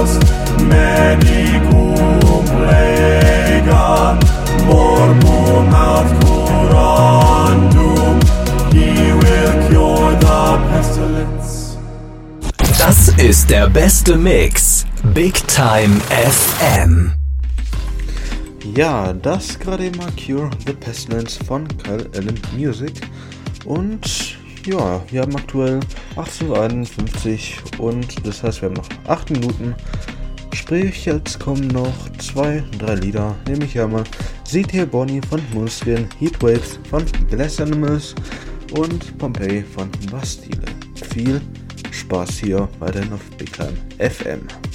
Deus, medicum lega, morbum aut curandum, he will cure the pestilence. Das ist der beste Mix. Big Time FM. Ja, das gerade eben mal Cure the Pestilence von Kyle Allen Music. Und ja, wir haben aktuell 18:51 und das heißt, wir haben noch 8 Minuten. Sprich, jetzt kommen noch 2-3 Lieder, nämlich einmal Seht ihr Bonnie von Moonskin, Heatwaves von Glass Animals und Pompeii von Bastille. Viel Spaß hier weiterhin auf Big Time FM.